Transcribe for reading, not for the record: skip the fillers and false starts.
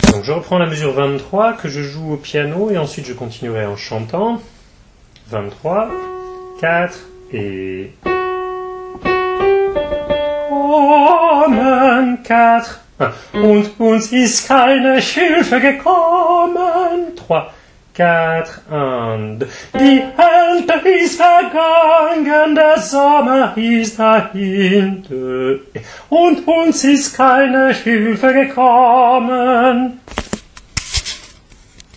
Donc je reprends la mesure 23 que je joue au piano et ensuite je continuerai en chantant. 23, 4 et... Kommen 4. Und uns ist keine Hilfe gekommen. 3, 4 und... Die Ernte ist vergangen, der Sommer ist dahinter. Und uns ist keine Hilfe gekommen.